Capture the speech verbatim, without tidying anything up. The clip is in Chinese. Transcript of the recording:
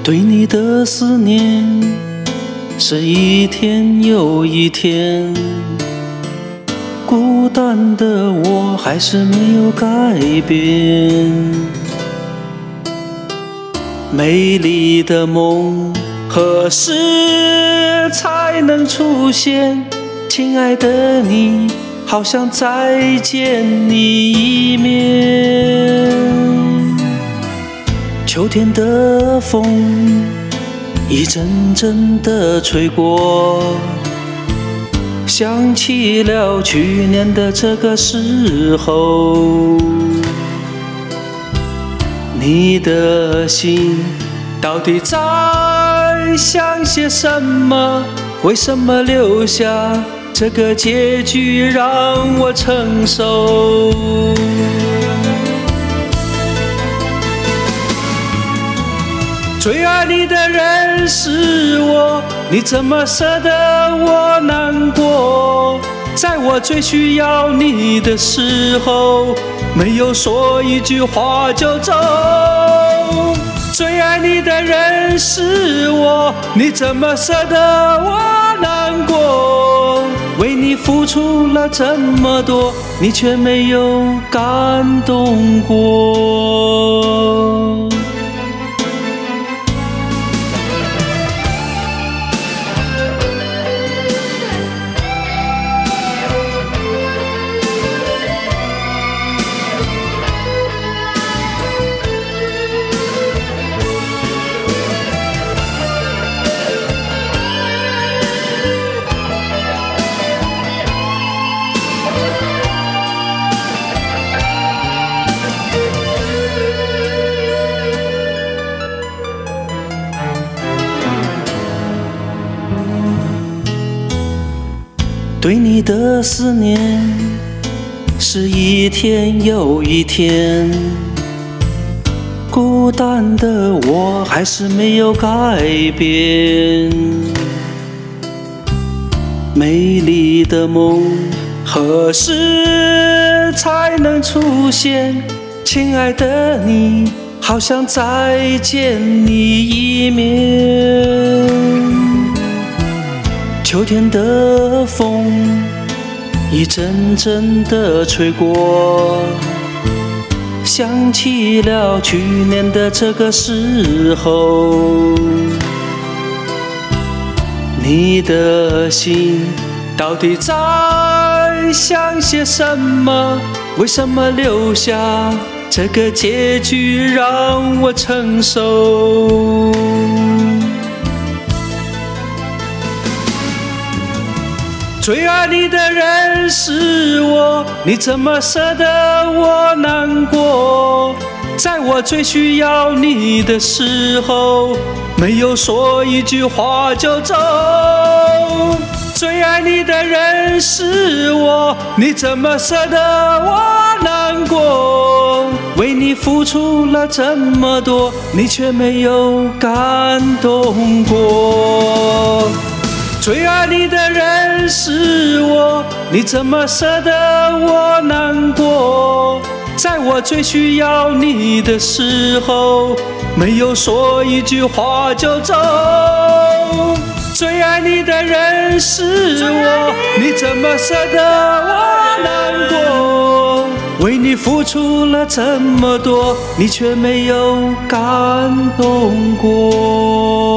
对你的思念是一天又一天，孤单的我还是没有改变。美丽的梦何时才能出现？亲爱的你，好想再见你一面。秋天的风一阵阵地吹过，想起了去年的这个时候。你的心到底在想些什么？为什么留下这个结局让我承受？最爱你的人是我，你怎么舍得我难过？在我最需要你的时候，没有说一句话就走。最爱你的人是我，你怎么舍得我难过？为你付出了这么多，你却没有感动过。对你的思念是一天又一天，孤单的我还是没有改变。美丽的梦何时才能出现？亲爱的你，好想再见你一面。秋天的风一阵阵地吹过，想起了去年的这个时候。你的心到底在想些什么？为什么留下这个结局让我承受？最爱你的人是我，你怎么舍得我难过？在我最需要你的时候，没有说一句话就走。最爱你的人是我，你怎么舍得我难过？为你付出了这么多，你却没有感动过。最爱你的人是我，你怎么舍得我难过？在我最需要你的时候，没有说一句话就走。最爱你的人是我，你怎么舍得我难过？为你付出了这么多，你却没有感动过。